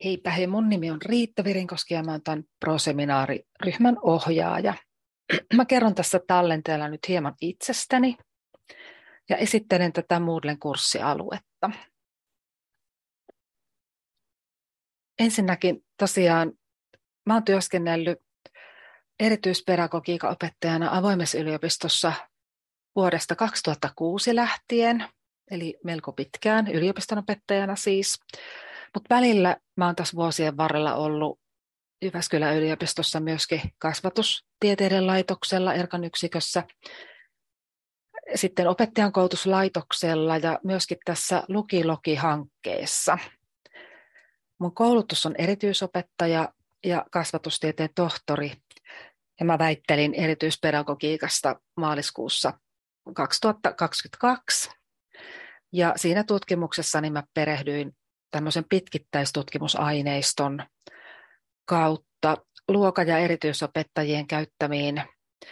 Heipä hei, mun nimi on Riitta Virinkoski ja mä oon tämän Pro-seminaariryhmän ohjaaja. Mä kerron tässä tallenteella nyt hieman itsestäni ja esittelen tätä Moodlen kurssialuetta. Ensinnäkin tosiaan mä oon työskennellyt erityispedagogiikan opettajana avoimessa yliopistossa vuodesta 2006 lähtien, eli melko pitkään yliopiston opettajana siis. Mutta välillä mä oon tässä vuosien varrella ollut Jyväskylän yliopistossa myöskin kasvatustieteiden laitoksella, ERKAN yksikössä, sitten opettajankoulutuslaitoksella ja myöskin tässä Lukiloki-hankkeessa. Mun koulutus on erityisopettaja ja kasvatustieteen tohtori, ja mä väittelin erityispedagogiikasta maaliskuussa 2022. Ja siinä tutkimuksessani mä perehdyin tämmöisen pitkittäistutkimusaineiston kautta luokan- ja erityisopettajien käyttämiin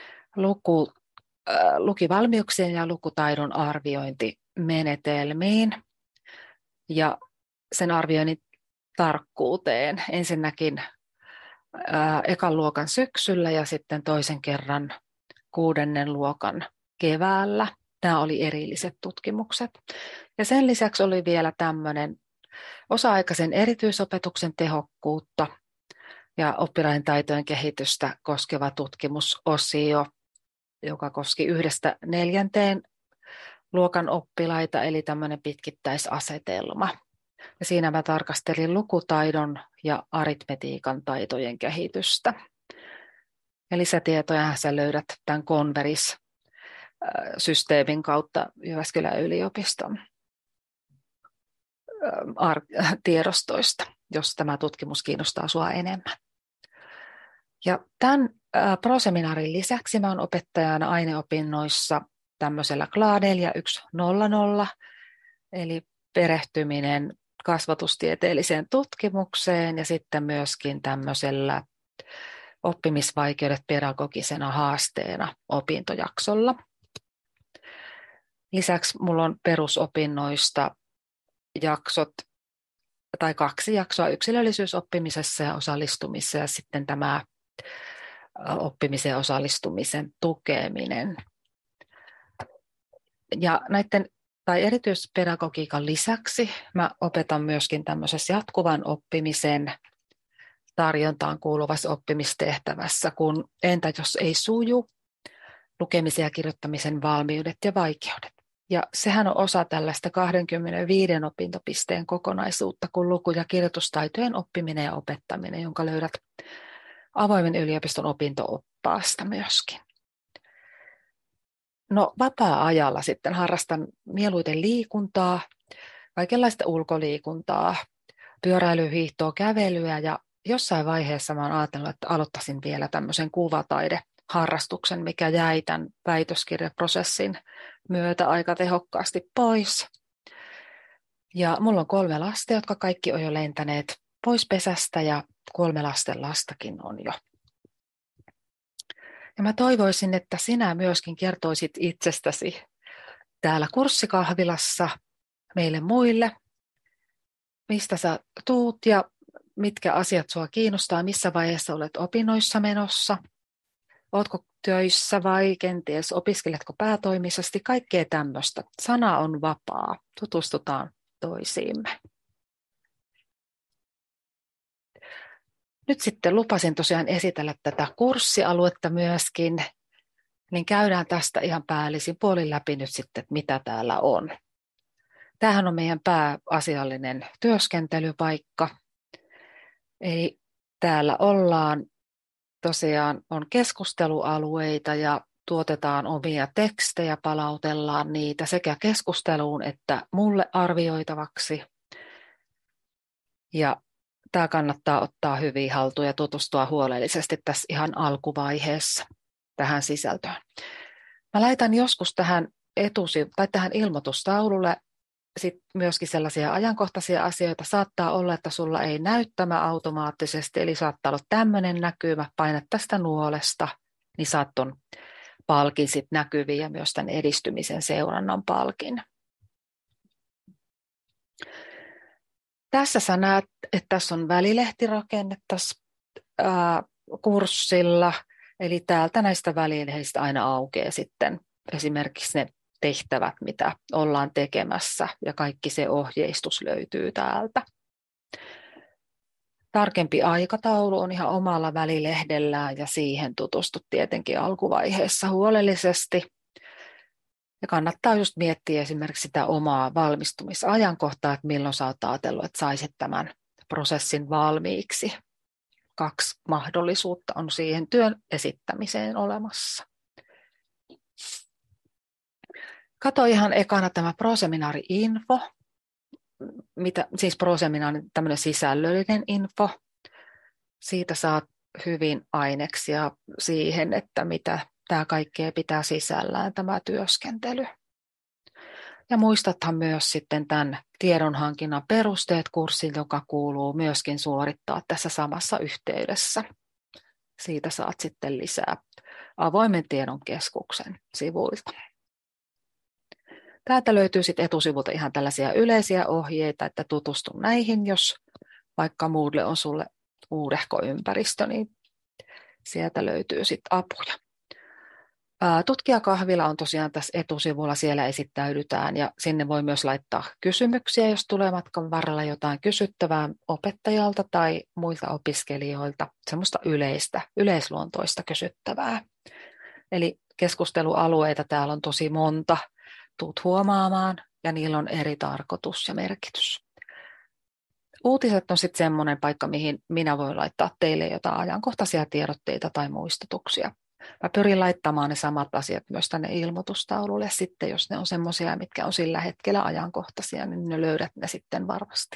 lukivalmiuksien ja lukutaidon arviointimenetelmiin ja sen arvioinnin tarkkuuteen. Ensinnäkin ekan luokan syksyllä ja sitten toisen kerran 6. luokan keväällä. Nämä oli erilliset tutkimukset. Ja sen lisäksi oli vielä tämmöinen osa-aikaisen erityisopetuksen tehokkuutta ja oppilaiden taitojen kehitystä koskeva tutkimusosio, joka koski 1–4. luokan oppilaita, eli tämmöinen pitkittäisasetelma. Ja siinä mä tarkastelin lukutaidon ja aritmetiikan taitojen kehitystä. Ja lisätietoja sä löydät tämän Converis-systeemin kautta Jyväskylän yliopiston tiedostoista, jos tämä tutkimus kiinnostaa sinua enemmän. Ja tämän Pro-seminaarin lisäksi mä olen opettajana aineopinnoissa tämmöisellä KLA 4100, eli perehtyminen kasvatustieteelliseen tutkimukseen ja sitten myöskin tämmöisellä oppimisvaikeudet pedagogisena haasteena opintojaksolla. Lisäksi mulla on perusopinnoista jaksot tai 2 jaksoa yksilöllisyys oppimisessa ja osallistumisessa ja sitten tämä oppimisen ja osallistumisen tukeminen. Ja näiden tai erityispedagogiikan lisäksi mä opetan myöskin tämmöisessä jatkuvan oppimisen tarjontaan kuuluvassa oppimistehtävässä, kun entä jos ei suju, lukemisen ja kirjoittamisen valmiudet ja vaikeudet. Ja sehän on osa tällaista 25 opintopisteen kokonaisuutta kuin luku- ja kirjoitustaitojen oppiminen ja opettaminen, jonka löydät avoimen yliopiston opinto-oppaasta myöskin. No vapaa-ajalla sitten harrastan mieluiten liikuntaa, kaikenlaista ulkoliikuntaa, pyöräilyhiihtoa, kävelyä ja jossain vaiheessa mä oon ajatellut, että aloittaisin vielä tämmöisen kuvataideharrastuksen, mikä jäi tämän väitöskirjaprosessin myötä aika tehokkaasti pois. Ja mulla on 3 lasta, jotka kaikki on jo lentäneet pois pesästä ja 3 lastakin on jo. Ja mä toivoisin, että sinä myöskin kertoisit itsestäsi täällä kurssikahvilassa meille muille, mistä sä tuut ja mitkä asiat sua kiinnostaa, missä vaiheessa olet opinnoissa menossa, ootko töissä vai kenties opiskeletko päätoimisesti, kaikkea tämmöistä. Sana on vapaa, tutustutaan toisiimme. Nyt sitten lupasin tosiaan esitellä tätä kurssialuetta myöskin, niin käydään tästä ihan päällisin puolin läpi nyt sitten, että mitä täällä on. Tämähän on meidän pääasiallinen työskentelypaikka. Eli täällä ollaan tosiaan on keskustelualueita ja tuotetaan omia tekstejä, palautellaan niitä sekä keskusteluun että mulle arvioitavaksi. Ja tämä kannattaa ottaa hyvin haltuun ja tutustua huolellisesti tässä ihan alkuvaiheessa tähän sisältöön. Mä laitan joskus tähän tähän ilmoitustaululle sit myöskin sellaisia ajankohtaisia asioita. Saattaa olla, että sulla ei näy tämä automaattisesti, eli saattaa olla tämmöinen näkyvä. Painat tästä nuolesta, niin saat ton palkin sit näkyviin ja myös tämän edistymisen seurannan palkin. Tässä sä näet, että tässä on välilehtirakenne tässä kurssilla, eli täältä näistä välilehdistä aina aukeaa sitten esimerkiksi ne tehtävät, mitä ollaan tekemässä, ja kaikki se ohjeistus löytyy täältä. Tarkempi aikataulu on ihan omalla välilehdellään, ja siihen tutustut tietenkin alkuvaiheessa huolellisesti. Ja kannattaa just miettiä esimerkiksi sitä omaa valmistumisajankohtaa, että milloin sä oot ajatellut, että saisit tämän prosessin valmiiksi. 2 mahdollisuutta on siihen työn esittämiseen olemassa. Kato ihan ekana tämä ProSeminaari-info, siis ProSeminaarin tämmöinen sisällöllinen info. Siitä saat hyvin aineksia siihen, että mitä tämä kaikkea pitää sisällään tämä työskentely. Ja muistathan myös sitten tämän tiedonhankinnan perusteet -kurssin, joka kuuluu myöskin suorittaa tässä samassa yhteydessä. Siitä saat sitten lisää avoimen tiedon keskuksen sivuilta. Täältä löytyy sitten etusivulta ihan tällaisia yleisiä ohjeita, että tutustu näihin, jos vaikka Moodle on sulle uudehko ympäristö, niin sieltä löytyy sitten apuja. Tutkijakahvila on tosiaan tässä etusivulla, siellä esittäydytään ja sinne voi myös laittaa kysymyksiä, jos tulee matkan varrella jotain kysyttävää opettajalta tai muilta opiskelijoilta, semmoista yleisluontoista kysyttävää. Eli keskustelualueita täällä on tosi monta, tuut huomaamaan ja niillä on eri tarkoitus ja merkitys. Uutiset on sitten semmoinen paikka, mihin minä voin laittaa teille jotain ajankohtaisia tiedotteita tai muistutuksia. Mä pyrin laittamaan ne samat asiat myös tänne ilmoitustaululle sitten, jos ne on semmoisia, mitkä on sillä hetkellä ajankohtaisia, niin ne löydät ne sitten varmasti.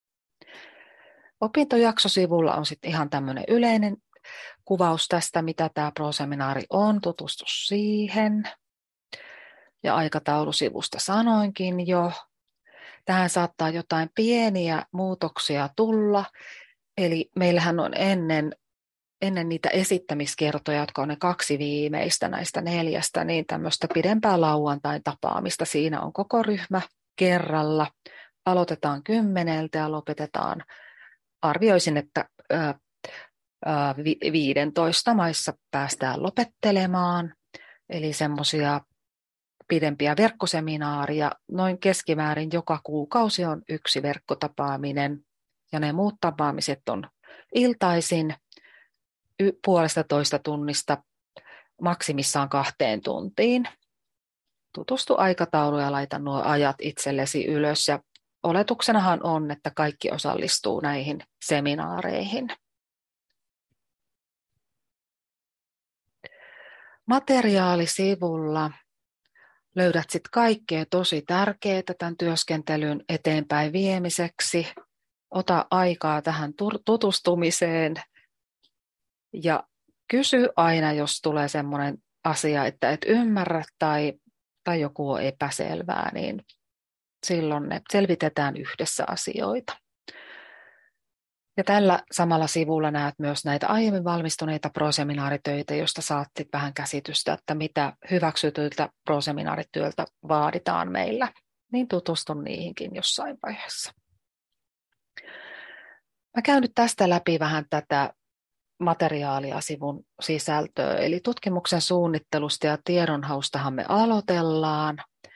Opintojaksosivulla on sitten ihan tämmöinen yleinen kuvaus tästä, mitä tämä ProSeminaari on, tutustu siihen. Ja aikataulusivusta sanoinkin jo. Tähän saattaa jotain pieniä muutoksia tulla, eli meillähän on ennen niitä esittämiskertoja, jotka on ne 2 viimeistä näistä 4, niin tämmöistä pidempää lauantain tapaamista. Siinä on koko ryhmä kerralla. Aloitetaan 10 ja lopetetaan, arvioisin, että 15 maissa päästään lopettelemaan. Eli semmoisia pidempiä verkkoseminaaria. Noin keskimäärin joka kuukausi on 1 verkkotapaaminen ja ne muut tapaamiset on iltaisin 1,5 tunnista maksimissaan 2 tuntiin. Tutustu aikatauluun ja laita nuo ajat itsellesi ylös. Ja oletuksenahan on, että kaikki osallistuu näihin seminaareihin. Materiaalisivulla löydät sitten kaikkea tosi tärkeää tämän työskentelyn eteenpäin viemiseksi. Ota aikaa tähän tutustumiseen. Ja kysy aina, jos tulee semmoinen asia, että et ymmärrä tai joku on epäselvää, niin silloin ne selvitetään yhdessä asioita. Ja tällä samalla sivulla näet myös näitä aiemmin valmistuneita ProSeminaaritöitä, joista saat vähän käsitystä, että mitä hyväksytyiltä ProSeminaarityöltä vaaditaan meillä. Niin tutustun niihinkin jossain vaiheessa. Mä käyn nyt tästä läpi vähän tätä materiaalia sivun sisältöä. Eli tutkimuksen suunnittelusta ja tiedonhaustahan me aloitellaan.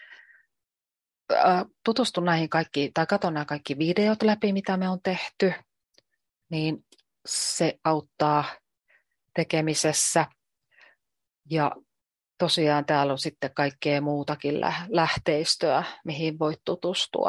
Tutustun näihin kaikkiin, tai katson nämä kaikki videot läpi, mitä me on tehty. Niin se auttaa tekemisessä. Ja tosiaan täällä on sitten kaikkea muutakin lähteistöä, mihin voit tutustua.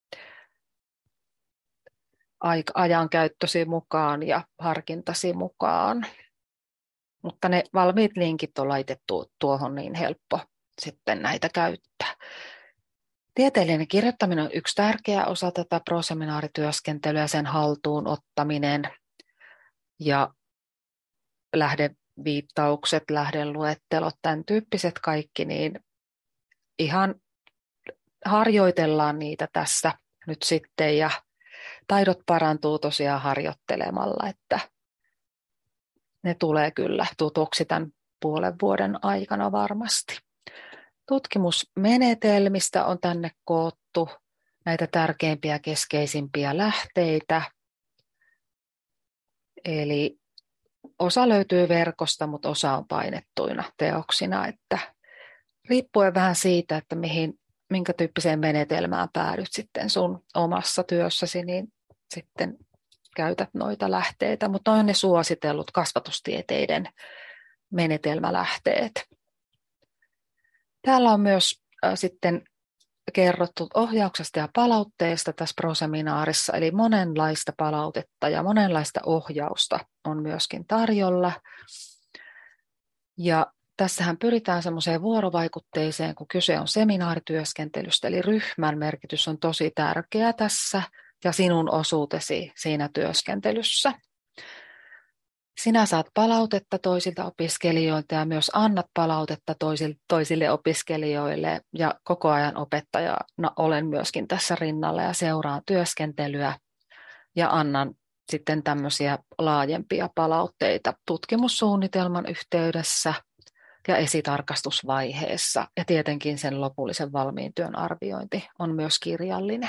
Ajankäyttösi mukaan ja harkintasi mukaan. Mutta ne valmiit linkit on laitettu tuohon, niin helppo sitten näitä käyttää. Tieteellinen kirjoittaminen on yksi tärkeä osa tätä ProSeminaarityöskentelyä, sen haltuun ottaminen ja lähdeviittaukset, lähdeluettelot, tämän tyyppiset kaikki, niin ihan harjoitellaan niitä tässä nyt sitten ja taidot parantuu tosiaan harjoittelemalla, että ne tulee kyllä tutuksi tämän 0,5 vuoden aikana varmasti. Tutkimusmenetelmistä on tänne koottu näitä tärkeimpiä keskeisimpiä lähteitä. Eli osa löytyy verkosta, mutta osa on painettuina teoksina, että riippuen vähän siitä, että minkä tyyppiseen menetelmään päädyt sitten sun omassa työssäsi, niin sitten käytät noita lähteitä, mutta on ne suositellut kasvatustieteiden menetelmälähteet. Täällä on myös sitten kerrottu ohjauksesta ja palautteesta tässä proseminaarissa, eli monenlaista palautetta ja monenlaista ohjausta on myöskin tarjolla. Ja tässähän pyritään semmoiseen vuorovaikutteeseen, kun kyse on seminaarityöskentelystä, eli ryhmän merkitys on tosi tärkeä tässä ja sinun osuutesi siinä työskentelyssä. Sinä saat palautetta toisilta opiskelijoilta ja myös annat palautetta toisille opiskelijoille ja koko ajan opettajana olen myöskin tässä rinnalla ja seuraan työskentelyä ja annan sitten tämmöisiä laajempia palautteita tutkimussuunnitelman yhteydessä ja esitarkastusvaiheessa ja tietenkin sen lopullisen valmiin työn arviointi on myös kirjallinen.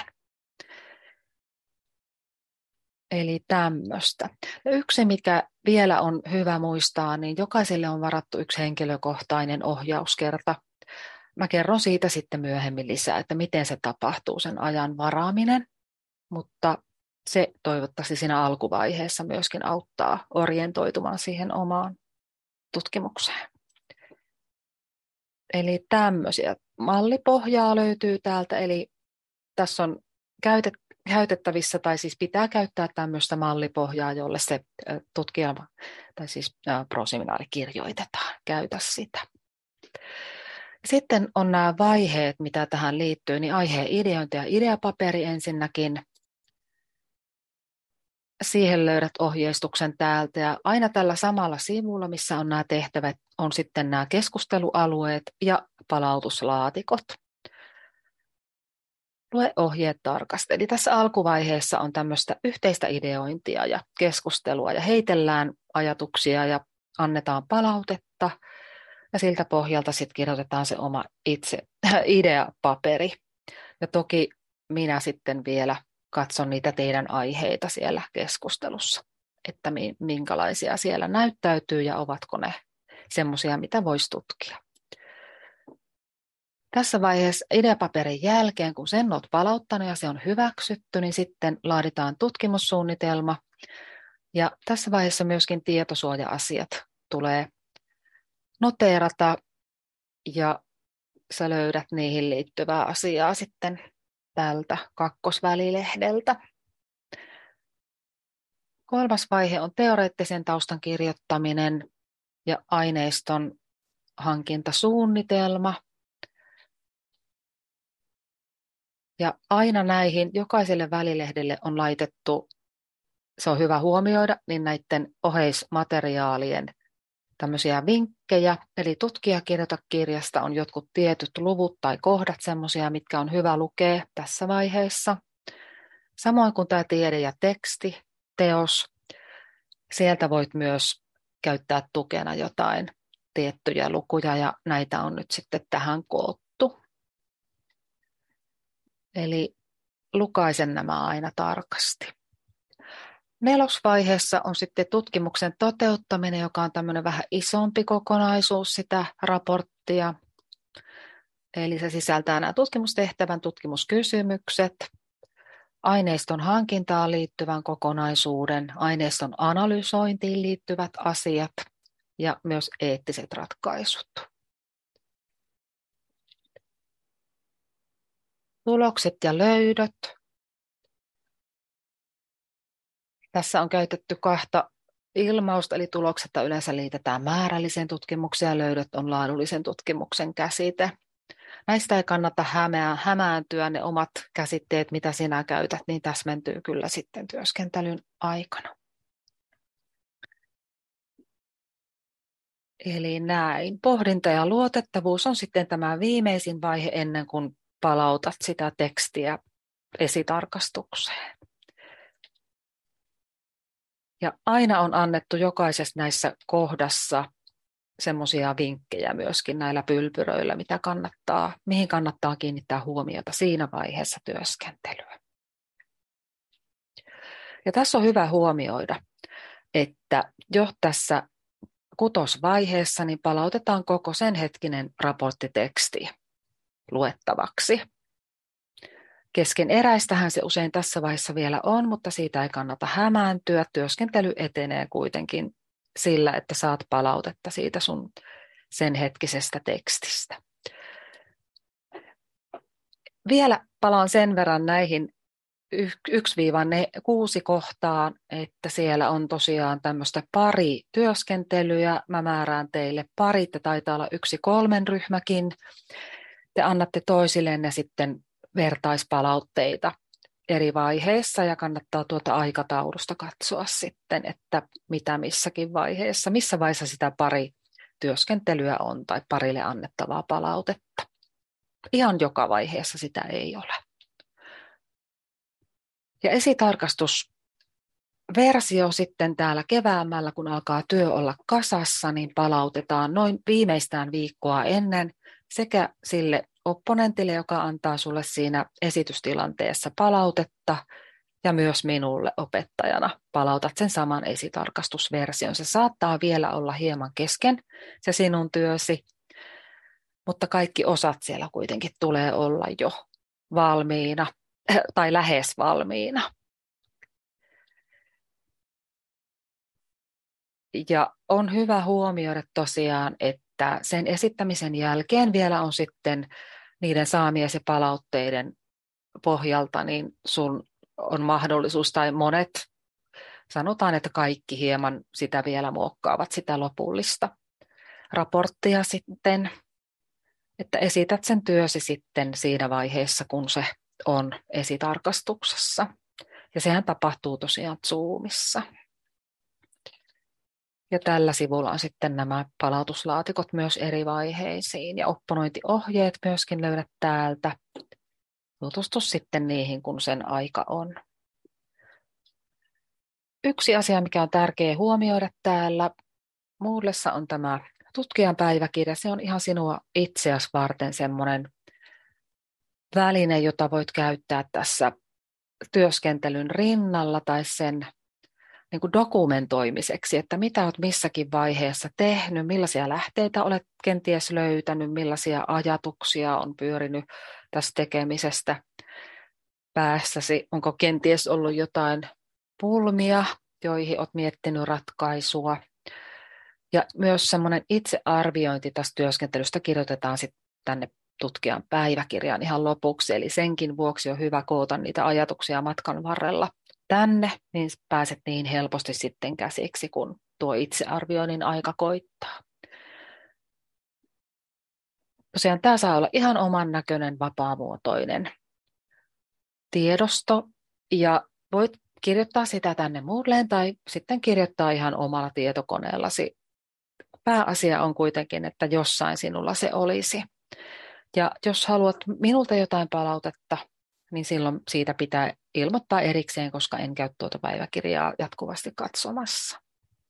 Eli tämmöistä. Yksi, mikä vielä on hyvä muistaa, niin jokaiselle on varattu yksi henkilökohtainen ohjauskerta. Mä kerron siitä sitten myöhemmin lisää, että miten se tapahtuu, sen ajan varaaminen, mutta se toivottavasti siinä alkuvaiheessa myöskin auttaa orientoitumaan siihen omaan tutkimukseen. Eli tämmöisiä mallipohjaa löytyy täältä, eli tässä on käytettävissä, tai siis pitää käyttää tämmöistä mallipohjaa, jolle se tutkielma, tai siis proseminaari kirjoitetaan, käytä sitä. Sitten on nämä vaiheet, mitä tähän liittyy, niin aiheen ideointi ja ideapaperi ensinnäkin. Siihen löydät ohjeistuksen täältä ja aina tällä samalla sivulla, missä on nämä tehtävät, on sitten nämä keskustelualueet ja palautuslaatikot. Lue ohjeet tarkasti. Eli tässä alkuvaiheessa on tämmöistä yhteistä ideointia ja keskustelua ja heitellään ajatuksia ja annetaan palautetta ja siltä pohjalta sitten kirjoitetaan se oma itse ideapaperi. Ja toki minä sitten vielä katson niitä teidän aiheita siellä keskustelussa, että minkälaisia siellä näyttäytyy ja ovatko ne semmoisia, mitä voisi tutkia. Tässä vaiheessa ideapaperin jälkeen, kun sen olet palauttanut ja se on hyväksytty, niin sitten laaditaan tutkimussuunnitelma. Ja tässä vaiheessa myöskin tietosuoja-asiat tulee noteerata ja sä löydät niihin liittyvää asiaa sitten tältä kakkosvälilehdeltä. Kolmas vaihe on teoreettisen taustan kirjoittaminen ja aineiston hankintasuunnitelma. Ja aina näihin jokaiselle välilehdelle on laitettu, se on hyvä huomioida, niin näiden oheismateriaalien tämmöisiä vinkkejä. Eli tutkijakirjoitakirjasta on jotkut tietyt luvut tai kohdat semmoisia, mitkä on hyvä lukea tässä vaiheessa. Samoin kuin tämä tiede- ja tekstiteos, sieltä voit myös käyttää tukena jotain tiettyjä lukuja ja näitä on nyt sitten tähän koottu. Eli lukaisen nämä aina tarkasti. Nelosvaiheessa on sitten tutkimuksen toteuttaminen, joka on tämmöinen vähän isompi kokonaisuus sitä raporttia. Eli se sisältää nämä tutkimustehtävän tutkimuskysymykset, aineiston hankintaan liittyvän kokonaisuuden, aineiston analysointiin liittyvät asiat ja myös eettiset ratkaisut. Tulokset ja löydöt. Tässä on käytetty kahta ilmausta, eli tuloksetta yleensä liitetään määrälliseen tutkimukseen ja löydöt on laadullisen tutkimuksen käsite. Näistä ei kannata hämääntyä, ne omat käsitteet, mitä sinä käytät, niin täsmentyy kyllä sitten työskentelyn aikana. Eli näin. Pohdinta ja luotettavuus on sitten tämä viimeisin vaihe ennen kuin palautat sitä tekstiä esitarkastukseen. Ja aina on annettu jokaisessa näissä kohdassa semmoisia vinkkejä myöskin näillä pylpyröillä, mihin kannattaa kiinnittää huomiota siinä vaiheessa työskentelyä. Ja tässä on hyvä huomioida, että jo tässä kutosvaiheessa niin palautetaan koko sen hetkinen raporttiteksti luettavaksi. Keskeneräistähän se usein tässä vaiheessa vielä on, mutta siitä ei kannata hämääntyä. Työskentely etenee kuitenkin sillä, että saat palautetta siitä sun sen hetkisestä tekstistä. Vielä palaan sen verran näihin 1-6 kohtaan, että siellä on tosiaan tämmöistä parityöskentelyä. Mä määrään teille parit, ja taitaa olla 1-3 ryhmäkin. Te annatte toisillenne sitten vertaispalautteita eri vaiheissa ja kannattaa tuota aikataulusta katsoa sitten, että mitä missäkin vaiheessa, missä vaiheessa sitä parityöskentelyä on tai parille annettavaa palautetta. Ihan joka vaiheessa sitä ei ole. Ja esitarkastusversio sitten täällä keväämällä, kun alkaa työ olla kasassa, niin palautetaan noin viimeistään viikkoa ennen sekä sille opponentille, joka antaa sulle siinä esitystilanteessa palautetta, ja myös minulle opettajana palautat sen saman esitarkastusversion. Se saattaa vielä olla hieman kesken, se sinun työsi, mutta kaikki osat siellä kuitenkin tulee olla jo valmiina tai lähes valmiina. Ja on hyvä huomioida tosiaan, että sen esittämisen jälkeen vielä on sitten niiden saamiesi palautteiden pohjalta, niin sun on mahdollisuus, tai monet, sanotaan, että kaikki hieman sitä vielä muokkaavat sitä lopullista raporttia sitten, että esität sen työsi sitten siinä vaiheessa, kun se on esitarkastuksessa. Ja sehän tapahtuu tosiaan Zoomissa. Ja tällä sivulla on sitten nämä palautuslaatikot myös eri vaiheisiin ja opponointiohjeet myöskin löydät täältä. Tutustu sitten niihin, kun sen aika on. Yksi asia, mikä on tärkeä huomioida täällä Moodlessa on tämä tutkijan päiväkirja. Se on ihan sinua itseäsi varten semmoinen väline, jota voit käyttää tässä työskentelyn rinnalla tai sen niin kuin dokumentoimiseksi, että mitä olet missäkin vaiheessa tehnyt, millaisia lähteitä olet kenties löytänyt, millaisia ajatuksia on pyörinyt tästä tekemisestä päässäsi, onko kenties ollut jotain pulmia, joihin olet miettinyt ratkaisua. Ja myös semmoinen itsearviointi tästä työskentelystä kirjoitetaan sitten tänne tutkijan päiväkirjaan ihan lopuksi, eli senkin vuoksi on hyvä koota niitä ajatuksia matkan varrella tänne, niin pääset niin helposti sitten käsiksi, kun tuo itsearvioinnin aika koittaa. Tosiaan tämä saa olla ihan oman näköinen, vapaamuotoinen tiedosto, ja voit kirjoittaa sitä tänne Moodleen tai sitten kirjoittaa ihan omalla tietokoneellasi. Pääasia on kuitenkin, että jossain sinulla se olisi. Ja jos haluat minulta jotain palautetta, niin silloin siitä pitää ilmoittaa erikseen, koska en käy tuota päiväkirjaa jatkuvasti katsomassa.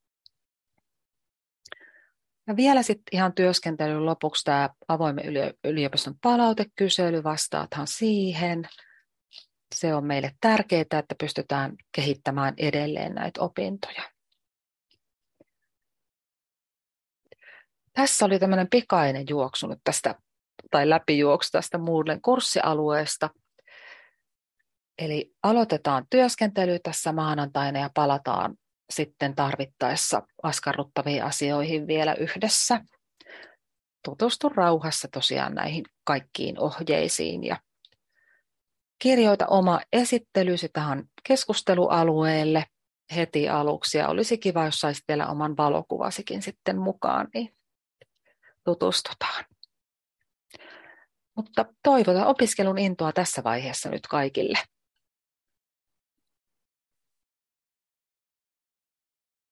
Ja vielä sitten ihan työskentelyn lopuksi tämä avoimen yliopiston palautekysely, vastaathan siihen. Se on meille tärkeää, että pystytään kehittämään edelleen näitä opintoja. Tässä oli tämmöinen pikainen juoksu nyt tästä, tai läpijuoksu tästä Moodlen kurssialueesta. Eli aloitetaan työskentely tässä maanantaina ja palataan sitten tarvittaessa askarruttaviin asioihin vielä yhdessä. Tutustu rauhassa tosiaan näihin kaikkiin ohjeisiin ja kirjoita oma esittelysi tähän keskustelualueelle heti aluksi. Ja olisi kiva, jos saisit vielä oman valokuvasikin sitten mukaan, niin tutustutaan. Mutta toivotan opiskelun intoa tässä vaiheessa nyt kaikille.